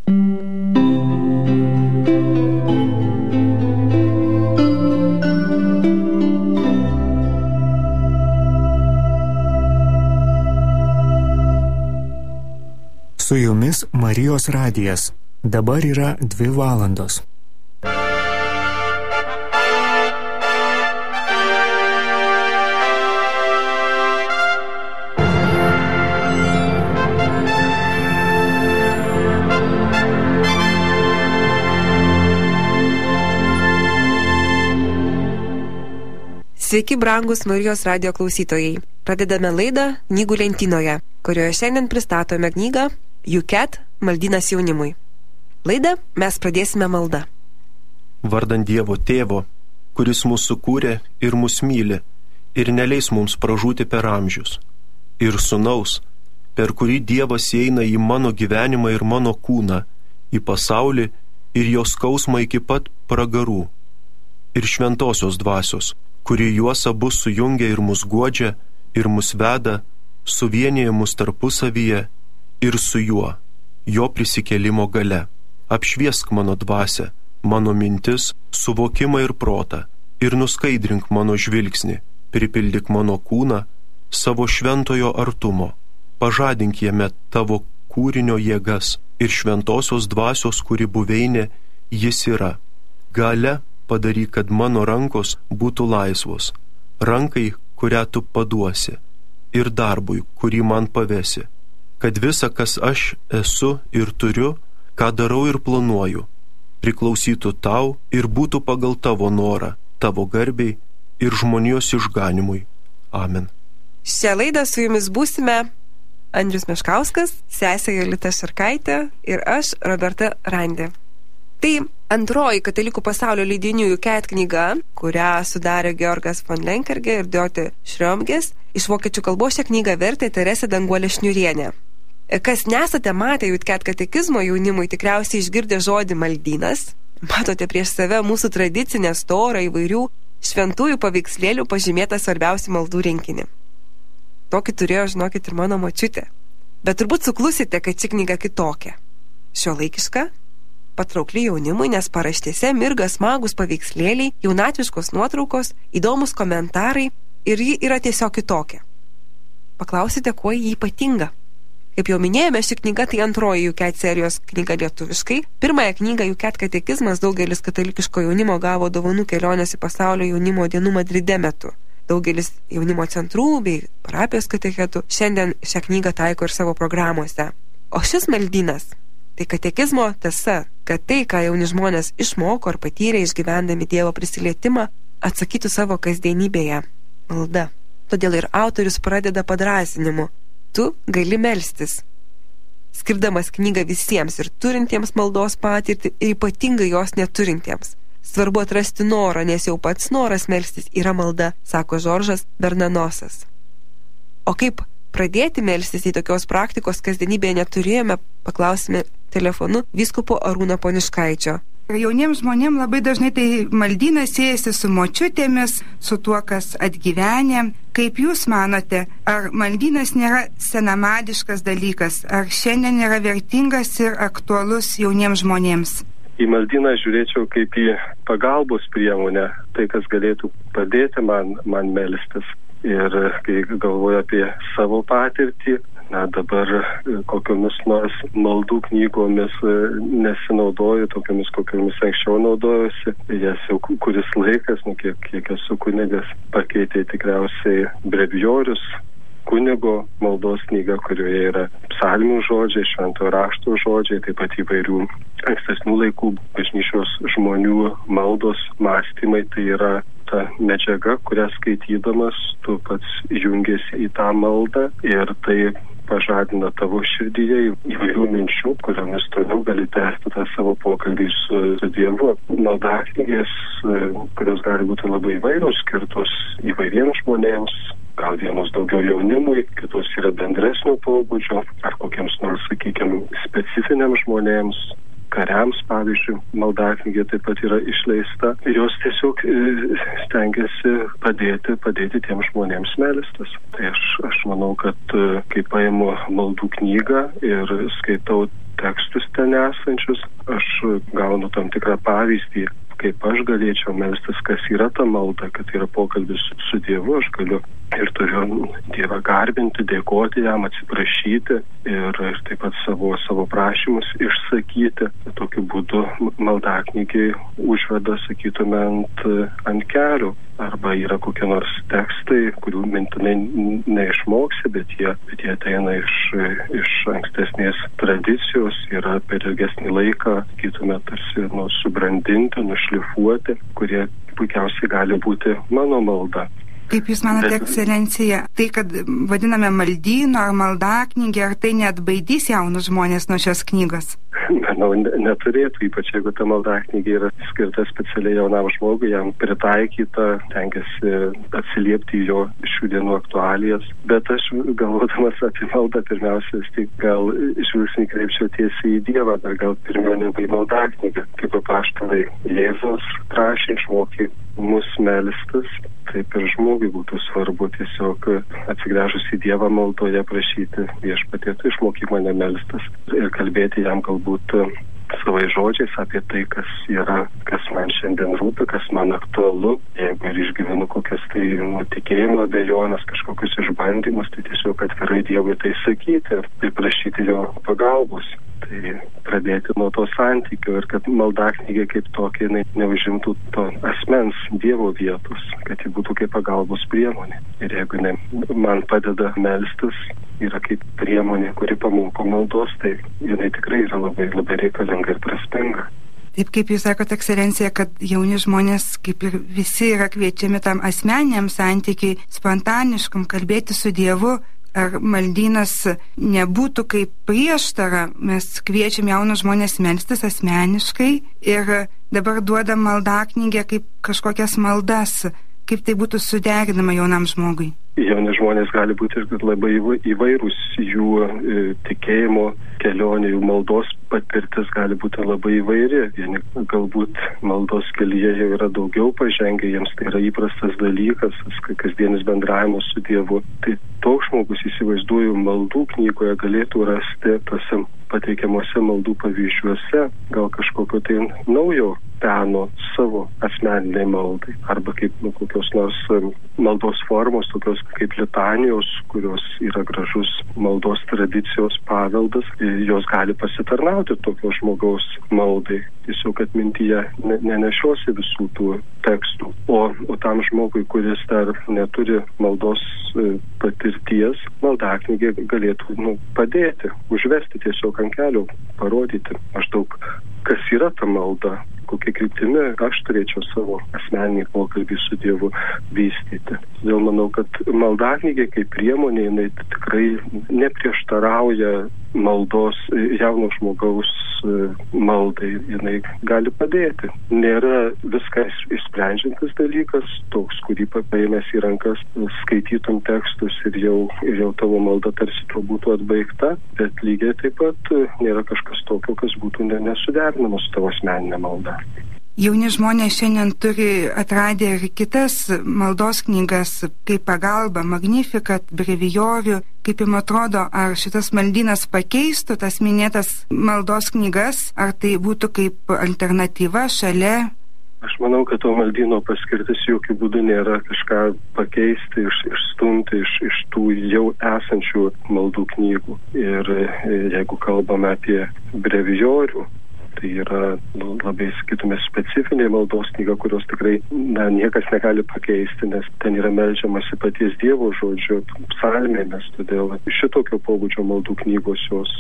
Su jumis Marijos radijas. Dabar yra 2 valandos. Sveiki, brangus Marijos radijo klausytojai. Pradedame laidą Knygų lentynoje, kurioje šiandien pristatome knygą Juket – maldynas jaunimui. Laidą mes pradėsime malda. Vardant Dievo Tėvo, kuris mus sukūrė ir mus myli ir neleis mums pražūti per amžius, ir Sūnaus, per kurį Dievas įeina į mano gyvenimą ir mano kūną, į pasaulį ir jo skausmą iki pat pragarų, ir Šventosios Dvasios, kuri juos abu sujungia ir mus guodžia, ir mus veda, suvienyje mus tarpusavyje ir su juo, jo prisikėlimo gale. Apšviesk mano dvasią, mano mintis, suvokimą ir protą, ir nuskaidrink mano žvilgsnį, pripildyk mano kūną savo šventojo artumo, pažadink jame tavo kūrinio jėgas ir Šventosios Dvasios, kuri buveinė jis yra. Gale padaryk, kad mano rankos būtų laisvos, rankai, kurią tu paduosi, ir darbui, kurį man pavesi, kad visa, kas aš esu ir turiu, ką darau ir planuoju, priklausytų tau ir būtų pagal tavo norą, tavo garbei ir žmonijos išganimui. Amen. Šią laidą su jumis būsime Andrius Meškauskas, sesė Jolita Šarkaitė ir aš, Roberta Randė. Tai antroji katalikų pasaulio leidinių Juket knyga, kurią sudarė Georgas von Lenkerge ir Diote Šriomges. Iš vokiečių kalbos šią knygą vertė Teresė Danguolė Šniurienė. Kas nesate matę Juket katekizmo jaunimui, tikriausiai išgirdę žodį maldynas. Matote prieš save mūsų tradicinę storą įvairių šventųjų paveikslėlių pažymėtą svarbiausių maldų rinkinį. Tokį turėjo, žinokit, ir mano močiutė. Bet turbūt suklusite, kad ši knyga kitokia. Šiuolaikiška, patraukli jaunimui, nes paraštėse mirga smagūs paveikslėliai, jaunatviškos nuotraukos, įdomus komentarai ir ji yra tiesiog kitokia. Paklausite, kuo ji ypatinga? Kaip jau minėjome, ši knyga tai antroji Juket serijos knyga lietuviškai. Pirmąją knygą Juket katekizmas daugelis katalikiško jaunimo gavo dovanų kelionės į pasaulio jaunimo dienų Madride metu. Daugelis jaunimo centrų bei parapijos katechetų šiandien šią knygą taiko ir savo programuose. O šis maldynas tai katekizmo tiesa, kad tai, ką jauni žmonės išmoko ar patyrė išgyvendami Dievo prisilietimą, atsakytų savo kasdienybėje – malda. Todėl ir autorius pradeda padrąsinimu – tu gali melstis. Skirdamas knygą visiems ir turintiems maldos patirtį ir ypatingai jos neturintiems. Svarbu atrasti norą, nes jau pats noras melstis yra malda, sako Žoržas Bernanosas. O kaip pradėti melstis, į tokios praktikos kasdienybėje neturėjome, paklausime telefonu vyskupo Arūno Poniškaičio. Jauniems žmonėms labai dažnai tai maldynas siejasi su močiutėmis, su tuo, kas atgyvenė. Kaip jūs manote, ar maldynas nėra senamadiškas dalykas, ar šiandien yra vertingas ir aktualus jauniems žmonėms? Į maldyną žiūrėčiau kaip į pagalbos priemonę, tai kas galėtų padėti man melstis. Ir kai galvoju apie savo patirtį, dabar kokiomis nors maldų knygomis nesinaudoju, tokiamis kokiomis anksčiau naudojusi. Jas jau kuris laikas, kiek esu kunigas, pakeitė tikriausiai brevijorius, kunigo maldos knyga, kurioje yra psalmių žodžiai, šventojo rašto žodžiai, taip pat įvairių ankstesnių laikų bažnyčios žmonių maldos mąstymai. Tai yra ta medžiaga, kurią skaitydamas tu pats jungiasi į tą maldą ir tai pažadina tavo širdyje įvairių minčių, kuriomis toliau gali tęsti tą savo pokalbį su Dievu. Maldaknygės, kurios gali būti labai įvairios, skirtos įvairiems žmonėms, gal vienos daugiau jaunimui, kitos yra bendresnio pobūdžio, ar kokiems nors, sakykime, specifiniams žmonėms. kariams, pavyzdžiui, maldaknygė taip pat yra išleista. Jos tiesiog stengiasi padėti tiem žmonėms melstis. Tai aš manau, kad kai paimu maldų knygą ir skaitau tekstus ten esančius, aš gaunu tam tikrą pavyzdį, kaip aš galėčiau melstis, kas yra ta malda, kad yra pokalbis su Dievu, aš galiu ir turiu Dievą garbinti, dėkoti jam, atsiprašyti ir taip pat savo prašymus išsakyti. Tokiu būdu maldaknygiai užveda, sakytume, ant kelių. Arba yra kokie nors tekstai, kurių mintinai neišmoksi, bet jie ateina iš ankstesnės tradicijos, yra per ilgesnį laiką, sakytume, tarsi subrandinti, nušlifuoti, kurie puikiausiai gali būti mano malda. Kaip Jūs manote, ekscelencija, tai, kad vadiname maldynu ar maldaknygė, ar tai neatbaidys jaunus žmonės nuo šios knygos? Manau, neturėtų, ypač jeigu ta maldaknygė yra skirta specialiai jaunam žmogui, jam pritaikyta, tengiasi atsiliepti jo šių dienų aktualijas. Bet aš, galvodamas apie maldą, pirmiausia, gal žvilgsnį kreipčiau tiesiai į Dievą, ar gal pirmiau negu į maldaknygę, kaip apaštalai Jėzus prašė, išmokė mus melstis. Taip ir žmogui būtų svarbu tiesiog atsigręžus į Dievą maldoje prašyti Viešpatie, tu išmokyk mane melstis ir kalbėti jam galbūt savai žodžiais apie tai, kas man šiandien rūpi, kas man aktualu. Jeigu ir išgyvenu kokias tai tikėjimo abejonės, kažkokius išbandymus, tai tiesiog atvirai Dievui tai sakyti ir prašyti jo pagalbos. Tai pradėti nuo to santykio ir kad maldaknygė kaip tokia neužimtų to asmens Dievo vietos, kad ji būtų kaip pagalbos priemonė. Ir jeigu man padeda melstis, yra kaip priemonė, kuri pamoko maldos, tai jinai tikrai yra labai, labai reikalinga ir prasminga. Taip kaip Jūs sakote, ekscelencija, kad jauni žmonės, kaip ir visi, yra kviečiami tam asmeniniam santykiai, spontaniškam kalbėti su Dievu. Ar maldynas nebūtų kaip prieštara, mes kviečiam jaunus žmonės melstis asmeniškai ir dabar duodam maldaknygę kaip kažkokias maldas, kaip tai būtų suderinama jaunam žmogui. Jauni žmonės gali būti ir labai įvairūs, jų tikėjimo kelionė, jų maldos patirtis gali būti labai įvairi. Vieni galbūt maldos kelyje jau yra daugiau pažengę, jiems tai yra įprastas dalykas, kasdienis bendravimas su Dievu. Tai toks žmogus, įsivaizduoju, maldų knygoje galėtų rasti tose pateikiamuose maldų pavyzdžiuose gal kažkokio tai naujo peno savo asmeniniai maldai. Arba kaip kokios nors maldos formos, tokios kaip litanijos, kurios yra gražus maldos tradicijos paveldas, jos gali pasitarnauti tokio žmogaus maldai. Tiesiog atmintyje nenešiosi visų tų tekstų. O tam žmogui, kuris dar neturi maldos patirties, maldaknygė galėtų padėti, užvesti tiesiog ant kelių, parodyti maždaug, kas yra ta malda, kokia kryptimi aš turėčiau savo asmeninį pokalbį su Dievu vystyti. Todėl manau, kad maldaknygė kaip priemonė, jinai tikrai neprieštarauja maldos jauno žmogaus maldai, jinai gali padėti. Nėra viskas išsprendžiantis dalykas, toks, kurį paėmęs į rankas, skaitytum tekstus ir jau tavo malda tarsi to būtų atbaigta, bet lygiai taip pat nėra kažkas tokio, kas būtų nesuderinama su tavo asmeninė malda. Jauni žmonės šiandien turi atradę ir kitas maldos knygas, kaip Pagalba, Magnificat, Brevijorių. Kaip jums atrodo, ar šitas maldynas pakeistų tas minėtas maldos knygas, ar tai būtų kaip alternatyva šalia? Aš manau, kad to maldyno paskirtis jokių būdų nėra kažką pakeisti, išstumti iš tų jau esančių maldų knygų. Ir jeigu kalbame apie Brevijorių, tai yra labai, sakytume, specifinė maldos knyga, kurios tikrai niekas negali pakeisti, nes ten yra meldžiamasi paties Dievo žodžio psalmėmis, todėl šitokio pobūdžio maldų knygos jos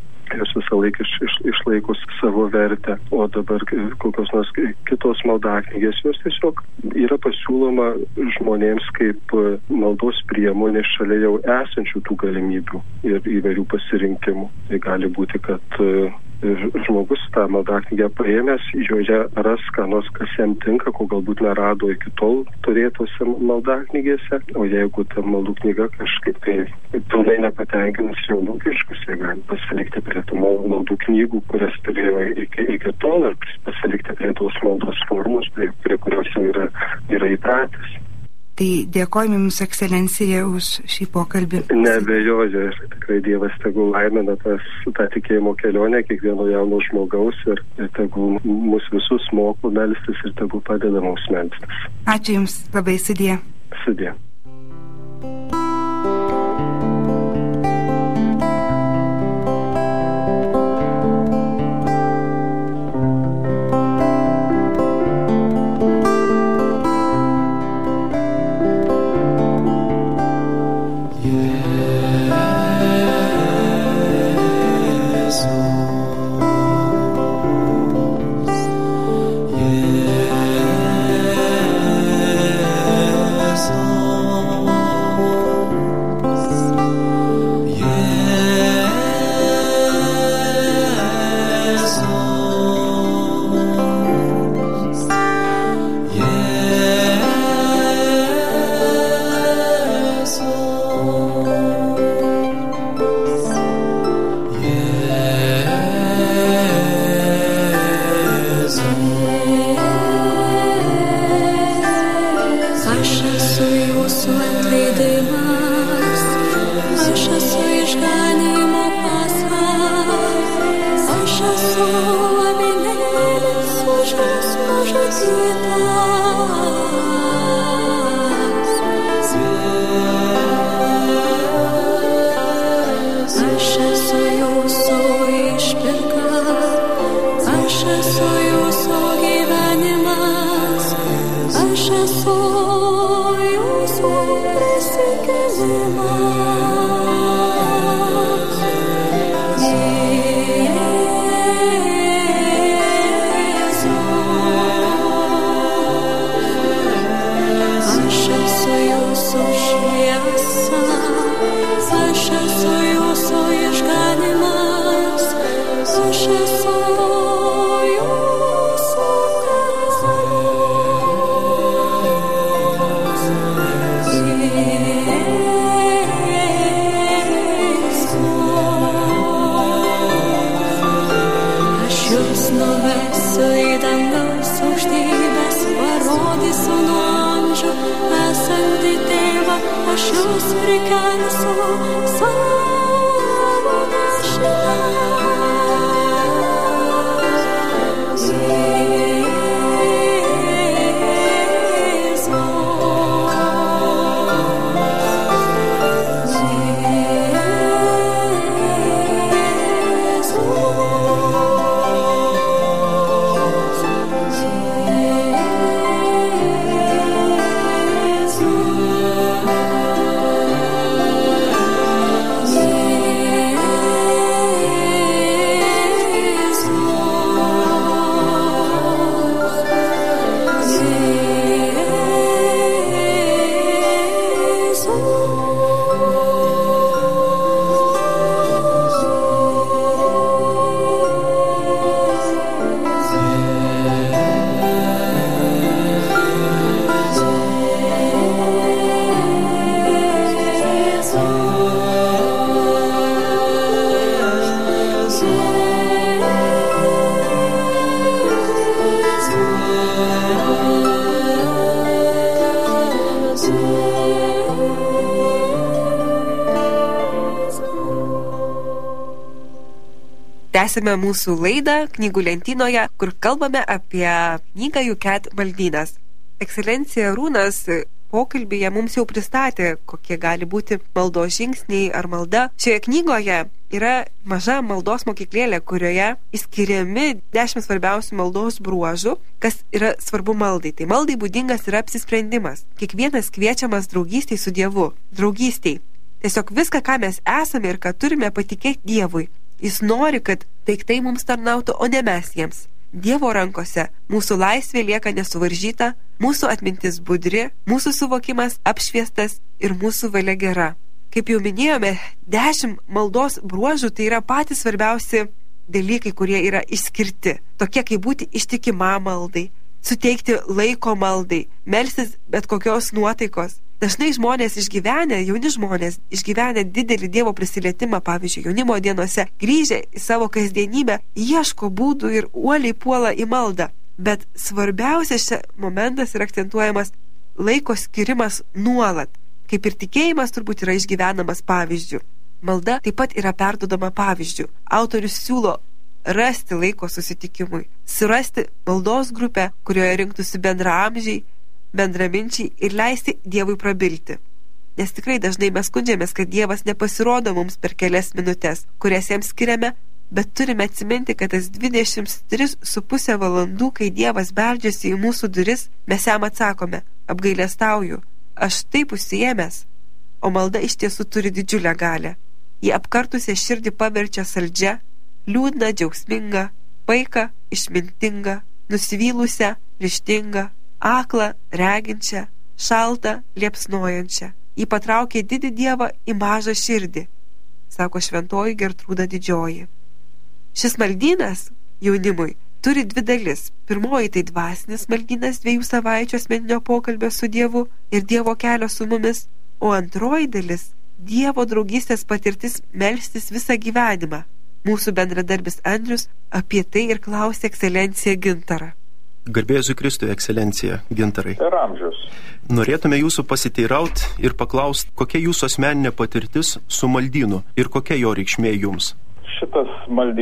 visą laiką išlaiko savo vertę, o dabar kokios nors kitos maldaknygės, jos tiesiog yra pasiūloma žmonėms kaip maldos priemonė šalia jau esančių tų galimybių ir įvairių pasirinkimų. Tai gali būti, kad žmogus tą maldaknygę paėmęs, joje ras ką nors, kas jam tinka, ko galbūt nerado iki tol turėtose maldaknygėse, o jeigu ta maldų knyga kažkaip tai pilnai nepatenkinus jo lūkesčius, jie gali pasilikti prie tų maldų knygų, kurias turėjo iki tol, ar pasilikti prie tos maldos formos, prie kurios jau yra įpratęs. Tai dėkojame Jums, Ekscelencija, už šį pokalbį. Neabejoju, ir tikrai Dievas tegul laimina tą tikėjimo kelionę kiekvieno jauno žmogaus ir tegul mus visus moko melstis ir tegul padeda mums melstis. Ačiū Jums labai, sudie. Sudie. Tęsime mūsų laidą Knygų lentynoje, kur kalbame apie knygą Juket maldynas. Ekscelencija Arūnas pokalbyje mums jau pristatė, kokie gali būti maldos žingsniai ar malda. Šioje knygoje yra maža maldos mokyklėlė, kurioje išskiriami 10 svarbiausių maldos bruožų, kas yra svarbu maldai. Tai maldai būdingas yra apsisprendimas. Kiekvienas kviečiamas draugystei su Dievu. Draugystei. Tiesiog viską, ką mes esame ir ką turime, patikėti Dievui. Jis nori, kad daiktai mums tarnautų, o ne mes jiems. Dievo rankose mūsų laisvė lieka nesuvaržyta, mūsų atmintis budri, mūsų suvokimas apšviestas ir mūsų valia gera. Kaip jau minėjome, 10 maldos bruožų tai yra patys svarbiausi dalykai, kurie yra išskirti. Tokie kaip būti ištikima maldai, suteikti laiko maldai, melstis bet kokios nuotaikos. Dažnai žmonės jauni žmonės išgyvenę didelį Dievo prisilietimą, pavyzdžiui, jaunimo dienose, grįžę į savo kasdienybę, ieško būdų ir uoliai puola į maldą. Bet svarbiausias momentas yra akcentuojamas laiko skirimas nuolat, kaip ir tikėjimas turbūt yra išgyvenamas pavyzdžių. Malda taip pat yra perduodama pavyzdžių. Autorius siūlo rasti laiko susitikimui, surasti maldos grupę, kurioje rinktųsi bendraamžiai, bendraminčiai ir leisti Dievui prabilti. Nes tikrai dažnai mes skundžiamės, kad Dievas nepasirodo mums per kelias minutės, kurias jam skiriame, bet turime atsiminti, kad tas 23,5 valandų, kai Dievas beldžiasi į mūsų duris, mes jam atsakome: apgailestauju, aš taip užsiėmęs. O malda iš tiesų turi didžiulę galią. Ji apkartusią širdį paverčia saldžia, liūdną, džiaugsmingą, paiką, išmintingą, nusivylusią, ryžtingą, aklą, reginčią, šaltą, liepsnojančią. Ji patraukė didį Dievą į mažą širdį, sako šventoji Gertrūda Didžioji. Šis maldynas jaunimui turi 2 dalis. Pirmoji tai dvasinis maldynas 2 savaičių asmeninio pokalbio su Dievu ir Dievo kelio su mumis, o antroji dalis Dievo draugystės patirtis melstis visą gyvenimą. Mūsų bendradarbis Andrius apie tai ir klausė ekscelencija Gintarą. Garbė Jėzui Kristui, ekscelencija Gintarai. Per amžius. Norėtume jūsų pasiteiraut ir paklausti, kokia jūsų asmeninė patirtis su maldynu ir kokia jo reikšmė jums. Šitas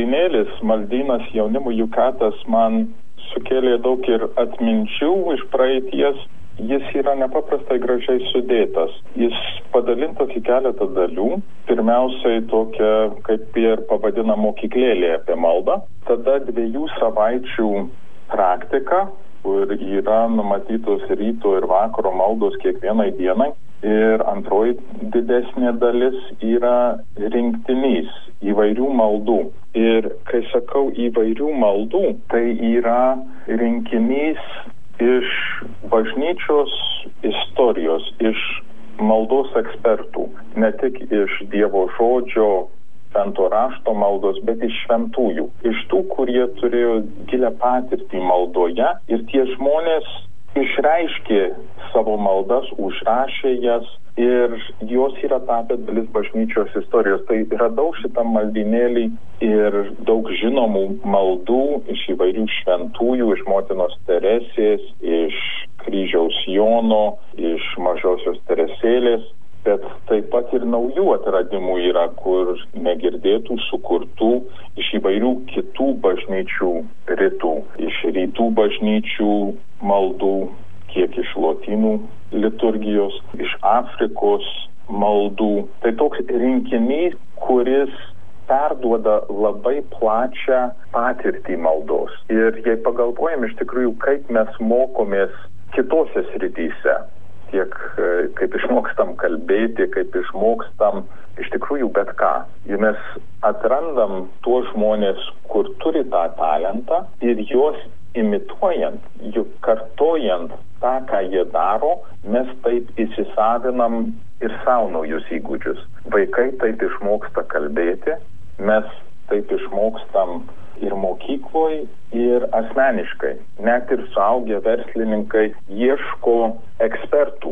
maldynas jaunimui Jukatas man sukėlė daug ir atminčių iš praeities. Jis yra nepaprastai gražiai sudėtas. Jis padalintas į keletą dalių. Pirmiausiai tokia, kaip ir pavadina, mokyklėlė apie maldą. Tada 2 savaičių praktika, kur yra numatytos ryto ir vakaro maldos kiekvienai dienai. Ir antroji didesnė dalis yra rinktinys įvairių maldų. Ir kai sakau įvairių maldų, tai yra rinkinys iš bažnyčios istorijos, iš maldos ekspertų, ne tik iš Dievo žodžio, švento rašto maldos, bet iš šventųjų, iš tų, kurie turėjo gilią patirtį maldoje, ir tie žmonės išreiškė savo maldas, užrašė jas ir jos yra tapę dalis bažnyčios istorijos. Tai radau šitam maldynėlį ir daug žinomų maldų iš įvairių šventųjų, iš motinos Teresės, iš kryžiaus Jono, iš mažosios Teresėlės, bet taip pat ir naujų atradimų yra, kur negirdėtų, sukurtų iš įvairių kitų bažnyčių rytų, iš rytų bažnyčių maldų, kiek iš lotynų liturgijos, iš Afrikos maldų. Tai toks rinkinys, kuris perduoda labai plačią patirtį maldos. Ir jei pagalvojam iš tikrųjų, kaip mes mokomės kitose srityse, tiek kaip išmokstam kalbėti, kaip išmokstam iš tikrųjų bet ką. Ir mes atrandam tuos žmonės, kur turi tą talentą, ir juos imituojant, juk kartojant tą, ką jie daro, mes taip įsisavinam ir savo naujus įgūdžius. Vaikai taip išmoksta kalbėti, mes taip išmokstam ir mokykloje, ir asmeniškai. Net ir suaugę verslininkai ieško ekspertų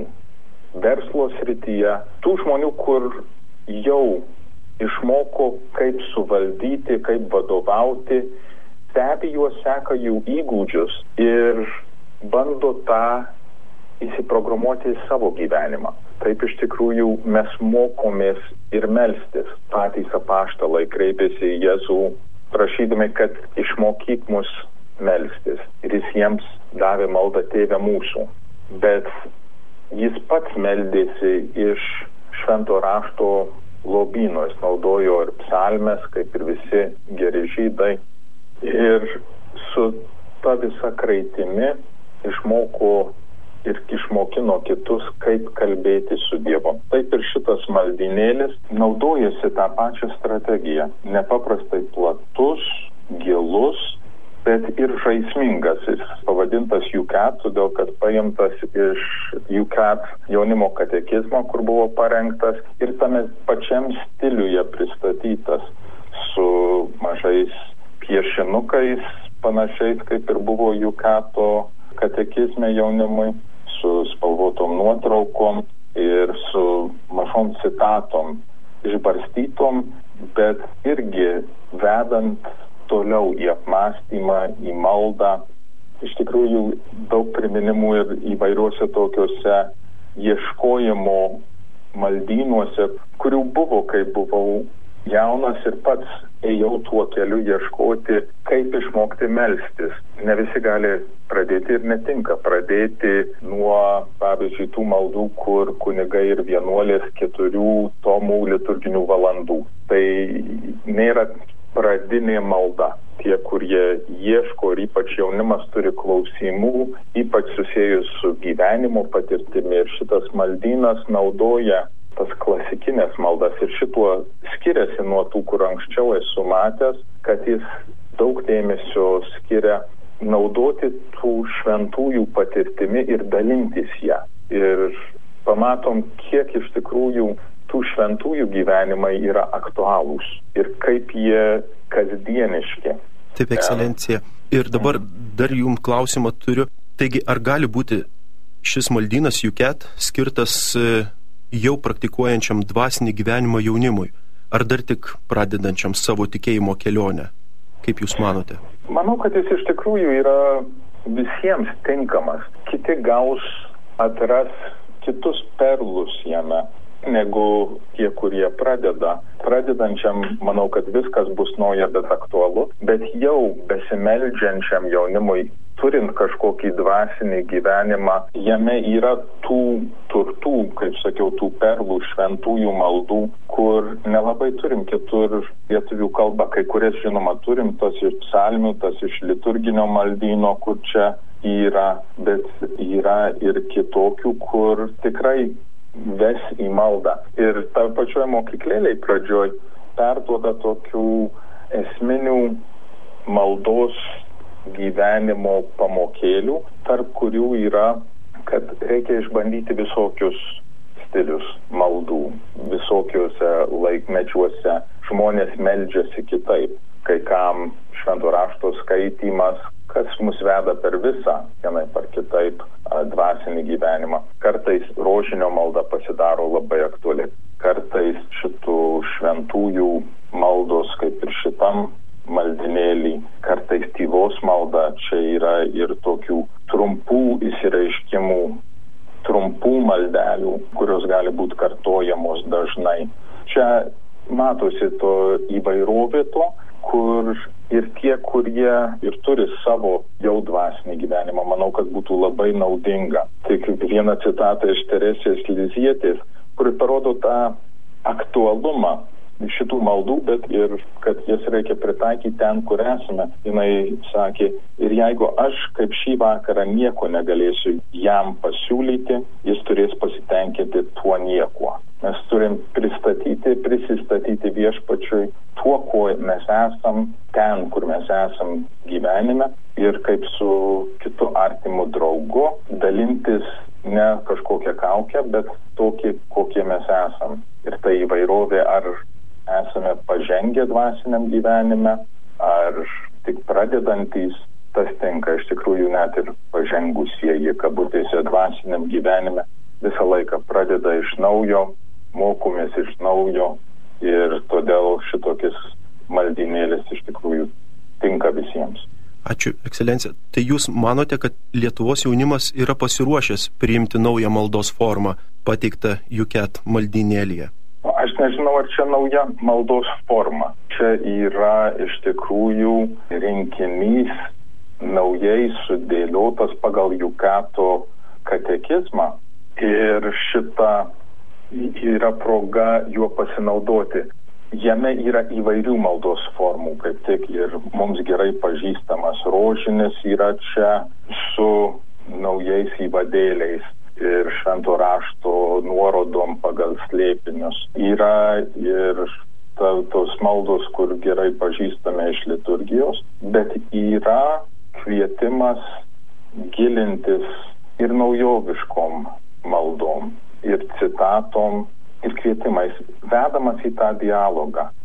verslo srityje, tų žmonių, kur jau išmoko, kaip suvaldyti, kaip vadovauti, stebi juos, seka jų įgūdžius ir bando tą įsiprogramuoti į savo gyvenimą. Taip iš tikrųjų mes mokomės ir melstis. Patys apaštalai kreipėsi į Jėzų, prašydami, kad išmokyk mus melstis. Ir jis jiems davė maldą Tėve mūsų. Bet jis pats meldėsi iš švento rašto lobyno. Jis naudojo ir psalmes, kaip ir visi geri žydai. Ir su ta visa kraitimi išmokino kitus, kaip kalbėti su Dievu. Taip ir šitas maldynėlis naudojasi tą pačią strategiją. Nepaprastai platus, gilus, bet ir žaismingas. Jis pavadintas UCAT, todėl kad paimtas iš UCAT jaunimo katekizmo, kur buvo parengtas, ir tame pačiam stiliuje pristatytas su mažais piešinukais, panašiais kaip ir buvo Jukato katekizme jaunimui, su spalvotom nuotraukom ir su mažom citatom išbarstytom, bet irgi vedant toliau į apmąstymą, į maldą. Iš tikrųjų daug priminimų ir įvairiuose tokiuose ieškojimo maldynuose, kurių buvo, kai buvau jaunas ir pats ėjau tuo keliu ieškoti, kaip išmokti melstis. Ne visi gali pradėti ir netinka pradėti nuo, pavyzdžiui, tų maldų, kur kunigai ir vienuolės 4 tomų liturginių valandų. Tai nėra pradinė malda. Tie, kurie ieško ir ypač jaunimas turi klausimų, ypač susijęs su gyvenimo patirtimi, ir šitas maldynas naudoja tas klasikinės maldas ir šituo skiriasi nuo tų, kur anksčiau esu matęs, kad jis daug dėmesio skiria naudoti tų šventųjų patirtimi ir dalintis ją. Ir pamatom, kiek iš tikrųjų tų šventųjų gyvenimai yra aktualūs ir kaip jie kasdieniški. Taip, ekscelencija. Ir dabar dar jums klausimą turiu. Taigi, ar gali būti šis maldynas Juket skirtas jau praktikuojančiam dvasinį gyvenimą jaunimui, ar dar tik pradedančiam savo tikėjimo kelionę? Kaip jūs manote? Manau, kad jis iš tikrųjų yra visiems tinkamas. Kiti atras kitus perlus jame, negu tie, kurie pradeda. Pradedančiam, manau, kad viskas bus nauja, bet aktualu, bet jau besimeldžiančiam jaunimui, turint kažkokį dvasinį gyvenimą, jame yra tų turtų, kaip sakiau, tų perlų, šventųjų maldų, kur nelabai turim kitur lietuvių kalba. Kai kurias, žinoma, turim, tas iš psalmių, tas iš liturginio maldyno, kur čia yra, bet yra ir kitokių, kur tikrai ves į maldą. Ir ta pačioje mokyklėlėje pradžioj perduoda tokių esminių maldos gyvenimo pamokėlių, tarp kurių yra, kad reikia išbandyti visokius stilius maldų. Visokiuose laikmečiuose žmonės meldžiasi kitaip. Kai kam švento rašto skaitymas, kas mus veda per visą, vienaip ar kitaip, dvasinį gyvenimą. Kartais rožinio malda pasidaro labai aktuali. Kartais šitų šventųjų maldos, kaip ir šitam maldinėlį, kartais tylos malda. Čia yra ir tokių trumpų įsireiškimų, trumpų maldelių, kurios gali būti kartojamos dažnai. Čia matosi to įvairovė to, kur ir tie, kurie ir turi savo jau dvasinį gyvenimą, manau, kad būtų labai naudinga. Tai kaip viena citata iš Teresės Lizietės, kuri parodo tą aktualumą šitų maldų, bet ir kad jas reikia pritaikyti ten, kur esame. Jinai sakė, ir jeigu aš kaip šį vakarą nieko negalėsiu jam pasiūlyti, jis turės pasitenkinti tuo niekuo. Mes turim prisistatyti viešpačiui tuo, kuo mes esam, ten, kur mes esam gyvenime, ir kaip su kitu artimu draugu dalintis ne kažkokią kaukę, bet tokį, kokie mes esam. Ir tai įvairovė, ar esame pažengę dvasiniam gyvenime, ar tik pradedantys, tas tinka. Iš tikrųjų net ir pažengusieji, kabutėse, dvasiniam gyvenime visą laiką pradeda iš naujo, mokomės iš naujo, ir todėl šitokis maldynėlis iš tikrųjų tinka visiems. Ačiū, ekscelencija. Tai jūs manote, kad Lietuvos jaunimas yra pasiruošęs priimti naują maldos formą, pateiktą Juket maldynėlyje? Aš nežinau, ar čia nauja maldos forma. Čia yra iš tikrųjų rinkinys naujai sudėliotas pagal Jukato katekizmą, ir šita yra proga juo pasinaudoti. Jame yra įvairių maldos formų, kaip tik ir mums gerai pažįstamas rožinis yra čia su naujais įvadėliais ir švento rašto nuorodom pagal slėpinius. Yra ir tos maldos, kur gerai pažįstame iš liturgijos, bet yra kvietimas gilintis ir naujoviškom maldom, ir citatom, ir kvietimais, vedamas į tą dialogą.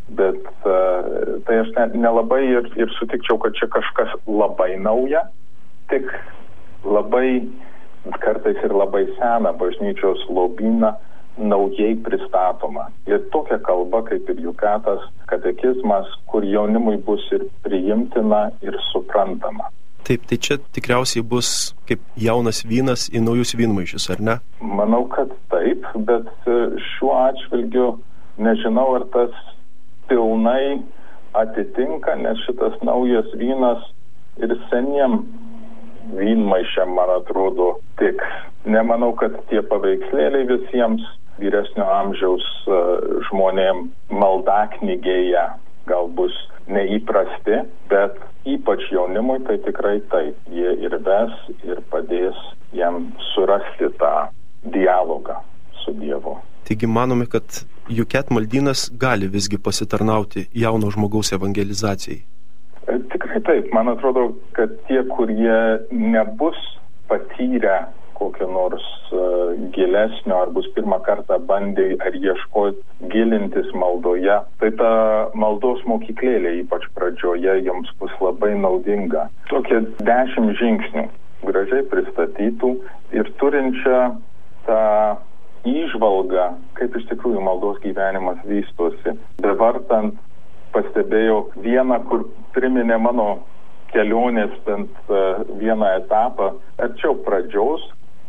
bet tai aš nelabai ir sutikčiau, kad čia kažkas labai nauja, tik labai kartais ir labai seną bažnyčios lobyną naujai pristatoma. Ir tokia kalba, kaip ir Jukatas katekizmas, kur jaunimui bus ir priimtina, ir suprantama. Taip, tai čia tikriausiai bus kaip jaunas vynas į naujus vynmaišius, ar ne? Manau, kad taip, bet šiuo atžvilgiu nežinau, ar tas pilnai atitinka, nes šitas naujas vynas ir seniem vynmaišiam, man atrodo, tiks. Nemanau, kad tie paveikslėliai visiems vyresnio amžiaus žmonėm maldaknygėje gal bus neįprasti, bet ypač jaunimui tai tikrai taip. Jie ir ves, ir padės jam surasti tą dialogą su Dievu. Taigi manome, kad Juket maldynas gali visgi pasitarnauti jauno žmogaus evangelizacijai. Tikrai taip. Man atrodo, kad tie, kurie nebus patyrę kokio nors gilesnio, ar bus pirmą kartą bandė ar ieškoti gilintis maldoje, tai ta maldos mokyklėlė, ypač pradžioje, jums bus labai naudinga. Tokie 10 žingsnių gražiai pristatytų ir turinčią tą įžvalgą, kaip iš tikrųjų maldos gyvenimas vystosi. Bevartant pastebėjau vieną, kur priminė mano kelionės bent vieną etapą, arčiau pradžios,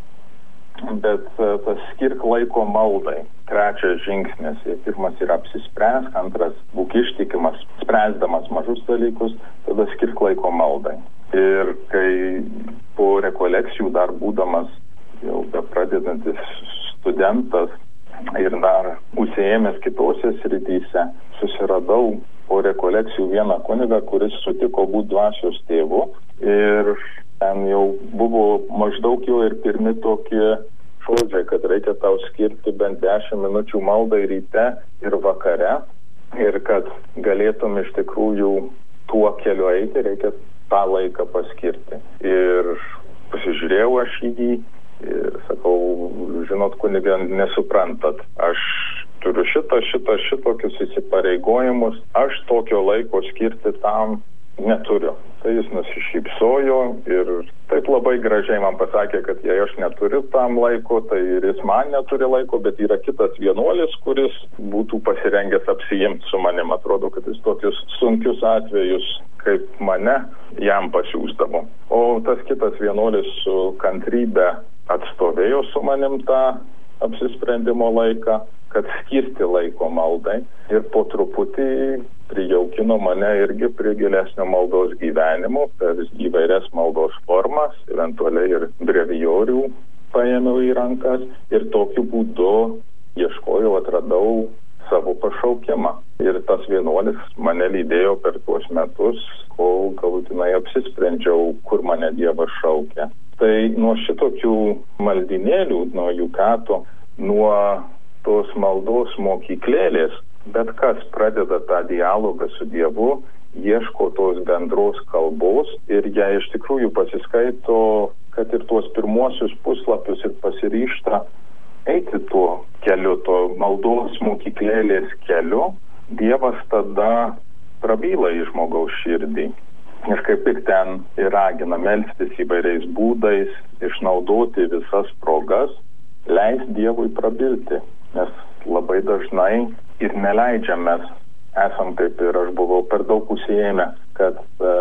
bet tas skirk laiko maldai. 3 žingsnis. Pirmas yra apsispręsk, 2 būk ištikimas, spręsdamas mažus dalykus, tada skirk laiko maldai. Ir kai po rekolekcijų dar būdamas jau bepradedantis studentas ir dar užsiėmęs kitose srityse, susiradau po rekolekcijų vieną kunigą, kuris sutiko būti dvasios tėvu. Ir ten jau buvo maždaug jau ir pirmi tokie žodžiai, kad reikia tau skirti bent 10 minučių maldai ryte ir vakare. Ir kad galėtum iš tikrųjų tuo keliu eiti, reikia tą laiką paskirti. Ir pasižiūrėjau aš į jį ir sakau, žinot, kunigą, nesuprantat, aš turiu šitokius įsipareigojimus, aš tokio laiko skirti tam neturiu. Tai jis nusišypsojo ir taip labai gražiai man pasakė, kad jei aš neturiu tam laiko, tai ir jis man neturi laiko, bet yra kitas vienuolis, kuris būtų pasirengęs apsijimti su manim. Atrodo, kad jis tokius sunkius atvejus kaip mane jam pasiųsdavo. O tas kitas vienuolis su kantrybe atstovėjo su manim tą apsisprendimo laiką, kad skirti laiko maldai, ir po truputį prijaukino mane irgi prie gilesnio maldos gyvenimo per įvairias maldos formas, eventualiai ir brevijorių paėmiau į rankas ir tokiu būdu ieškojau, atradau savo pašaukimą. Ir tas vienuolis mane lydėjo per tuos metus, kol galutinai apsisprendžiau, kur mane Dievas šaukia. Tai nuo šitokių maldinėlių, nuo Jukato, nuo tos maldos mokyklėlės, bet kas pradeda tą dialogą su Dievu, ieško tos bendros kalbos ir jei iš tikrųjų pasiskaito, kad ir tuos pirmuosius puslapius ir pasiryžta eiti tuo keliu, to maldos mokyklėlės keliu, Dievas tada prabyla į žmogaus širdį. Ir kaip tik ten ir ragina melstis įvairiais būdais, išnaudoti visas progas, leis Dievui prabilti. Nes labai dažnai ir neleidžiam mes, esam kaip ir aš buvau per daug užsiėmę, kad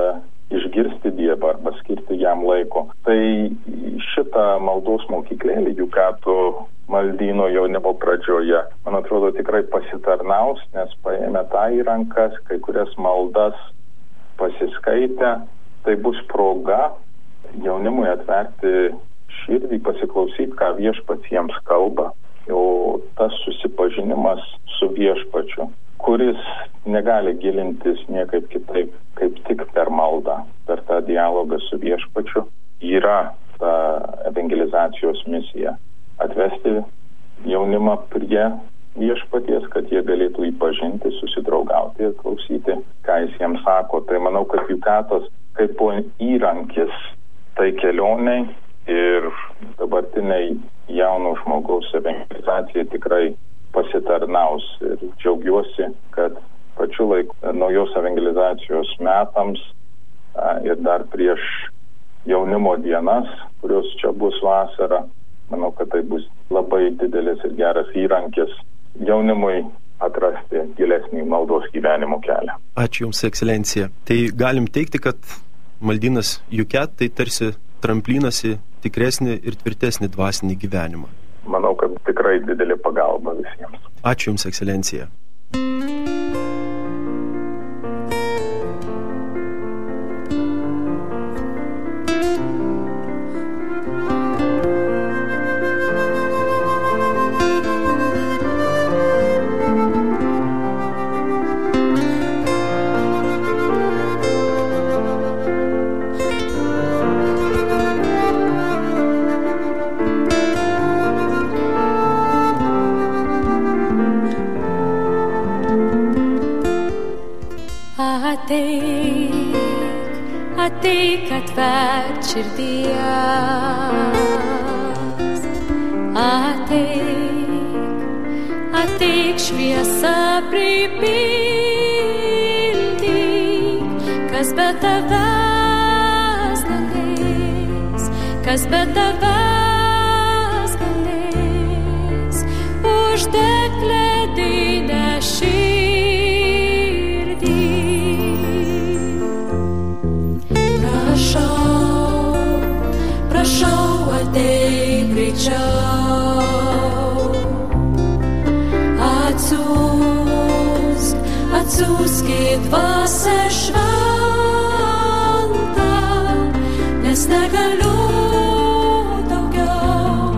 išgirsti Dievą arba skirti jam laiko. Tai šitą maldos mokyklėlį Jukato maldyno jaunimo pradžioje, man atrodo, tikrai pasitarnaus, nes paėmė tą į rankas, kai kurias maldas pasiskaitę, tai bus proga jaunimui atverti širdį, pasiklausyti, ką viešpats jiems kalba. O tas susipažinimas su viešpačiu, kuris negali gilintis niekaip kitaip, kaip tik per maldą, per tą dialogą su viešpačiu, yra ta evangelizacijos misija. Atvesti jaunimą prie viešpaties, kad jie galėtų jį pažinti, susidraugauti ir klausyti, ką jis jiems sako. Tai manau, kad Jukatas kaip įrankis tai kelioniai ir dabartiniai jauno žmogaus evangelizacija tikrai pasitarnaus. Ir džiaugiuosi, kad pačiu laiku naujos evangelizacijos metams ir dar prieš jaunimo dienas, kurios čia bus vasarą. Manau, kad tai bus labai didelis ir geras įrankis jaunimui atrasti gilesnį maldos gyvenimo kelią. Ačiū Jums, ekscelencija. Tai galim teikti, kad maldynas UCAT tai tarsi tramplinas į tikresnį ir tvirtesnį dvasinį gyvenimą. Manau, kad tikrai didelė pagalba visiems. Ačiū Jums, ekscelencija. Ateik, atverk širdies. Ateik šviesą pripildyk, kas be tavęs galės, kas be tavęs galės, uždegt ledinę širdį. Prašau, ateik greičiau, atsiųsk į dvasią šventą, nes negaliu daugiau,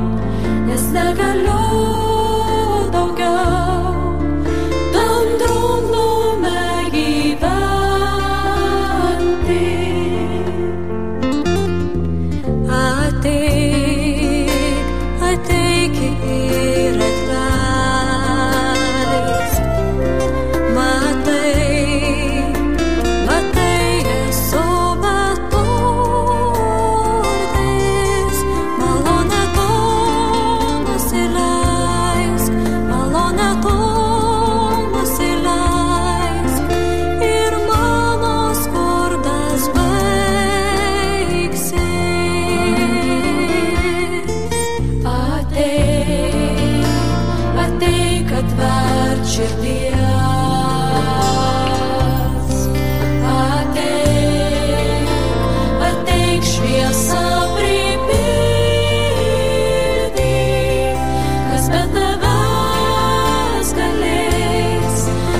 tam drungnume gyventi. Ateik ir atleisk. Matai, esu beturtis, malonę tu nusileisk, ir mano skurdas baigsis. Ateik, atverk širdies. Ateik šviesą pripildyk, kas be tavęs galės,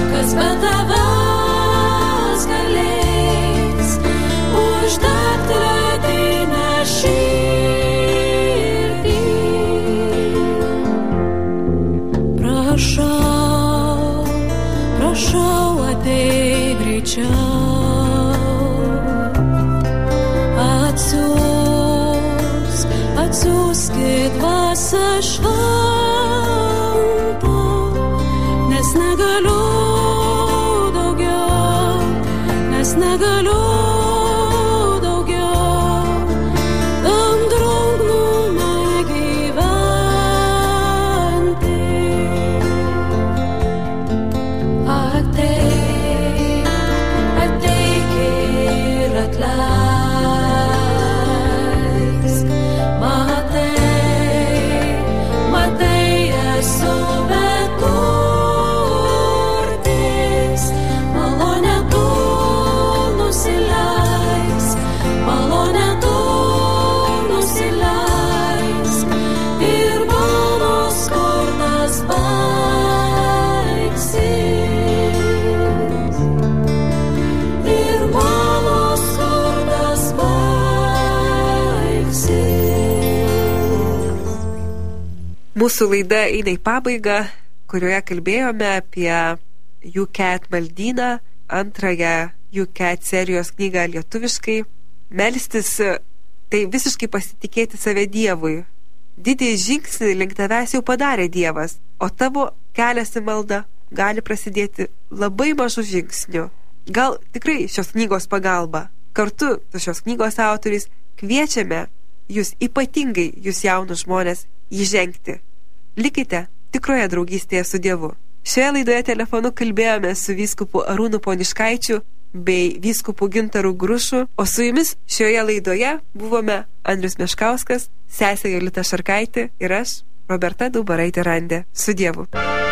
uždegt ledinę širdį. Prašau, ateik greičiau, atsiųsk į dvasią šventą, nes negaliu daugiau, tam drungnume gyventi. Ateik ir atleisk. Matai, esu beturtis, malonę tu nusileisk, ir mano skurdas baigsis. Mūsų laida eina į pabaigą, kurioje kalbėjome apie UCAT maldyną, antrąją UCAT serijos knygą lietuviškai. Melstis tai visiškai pasitikėti save Dievui. Didįjį žingsnį link tavęs jau padarė Dievas, o tavo kelias į maldą gali prasidėti labai mažų žingsnių. Gal tikrai šios knygos pagalba. Kartu su šios knygos autoriais kviečiame jūs, ypatingai jūs jaunus žmonės, įžengti. Likite tikroje draugystėje su Dievu. Šioje laidoje telefonu kalbėjome su vyskupu Arūnu Poniškaičiu bei vyskupu Gintaru Grušu, o su jumis šioje laidoje buvome Andrius Meškauskas, sesė Jolita Šarkaitė ir aš, Roberta Daubaraitė Randė. Su Dievu.